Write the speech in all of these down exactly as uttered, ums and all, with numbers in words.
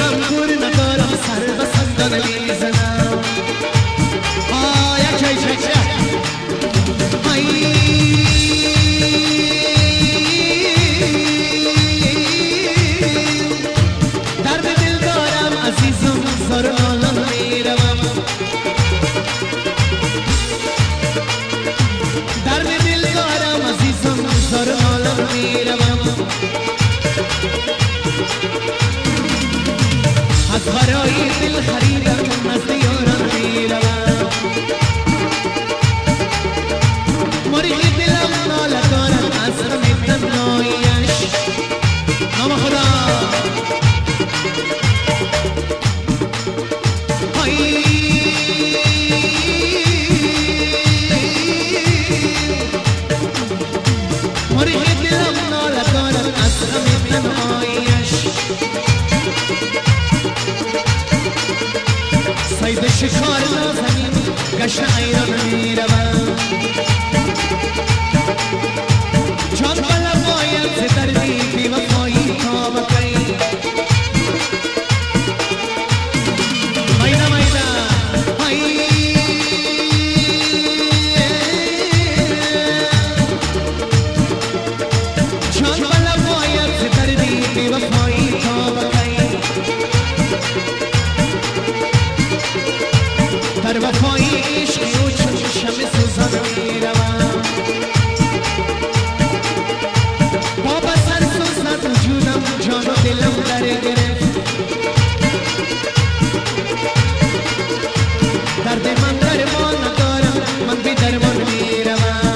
غمگور ندارم سر به صندان میزنم آه یک چای چای چای درد دل دارم عزیزم زار عالم میروم درد دل دارم عزیزم زار عالم میروم از برای دل خریدم نزد یارم میروم مرغ دلم ناله دارد از غم تنهاییش نام خدا مرغ دلم ناله دارد از غم تنهاییش صید شکار نازنین گشت ایران میروم جان بلا باید ز دردی بی وفایی تا بکی میده میده جان بلا باید ز دردی بی وفایی تا بکی در وفایی عشق او چون شمع سوزان میروم بابا سر سوزد وجودم جان و دلم در گرفت درد من درمان ندارم من بی درمان میروم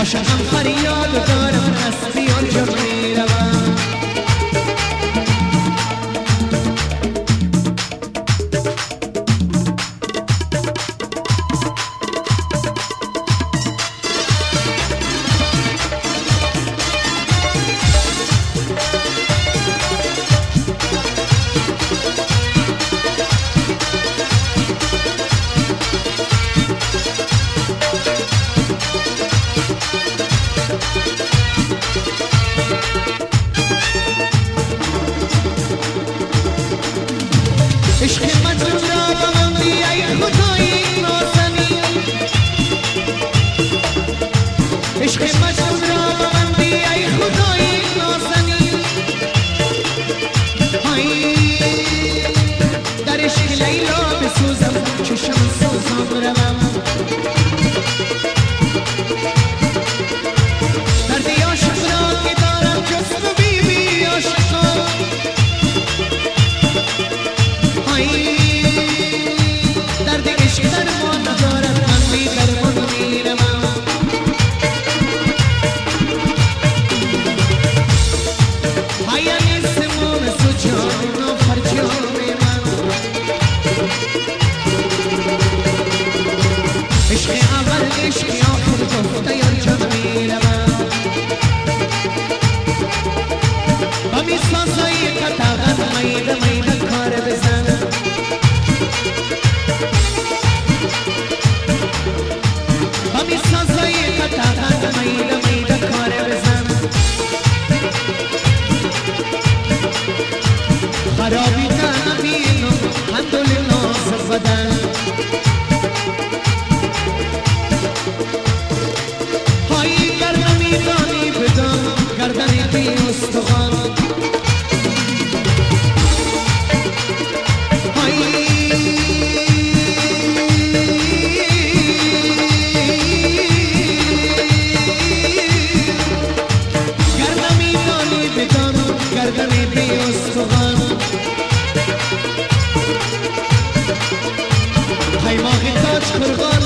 عاشقم فریاد دارم از بیان جا میروم عشق مجنون را به من بی ای خدای نازنین عشق مجنون را به من بی ای خدای نازنین های در عشق لیلا بسوزم چشم سوزم روم دردی عاشق را که دارم جست و بی بی عاشقا درد عشق درمان ندارد من بی درمان میروم هایم سموم سو جان و فرجام من عشق اول عشق آخر گفته یار جان میروم و می سازای قطعا میده میده کار بزنم همی سازای قطعا میده میده کار بزن خرابی نبینم هندل ناز بدن هایی گردمی دانی بدم گردنی بی استخوان گردنی بی استخوان های ماهی تاج خرگان